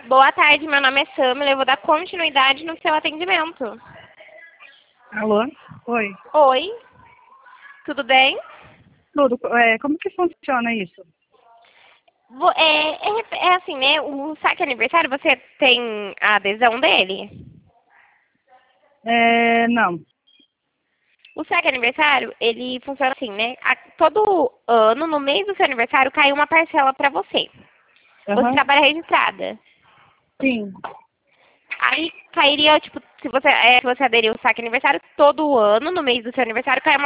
Boa tarde, meu nome é Samila, eu vou dar continuidade no seu atendimento. Alô? Oi. Oi, tudo bem? Tudo. Como que funciona isso? É assim, né? O saque aniversário, você tem a adesão dele? Não. O saque aniversário, ele funciona assim, né? Todo ano, no mês do seu aniversário, cai uma parcela para você. Você Aham. trabalha registrada. Sim. Aí cairia, tipo, se você aderir ao saque aniversário, todo ano, no mês do seu aniversário, cai uma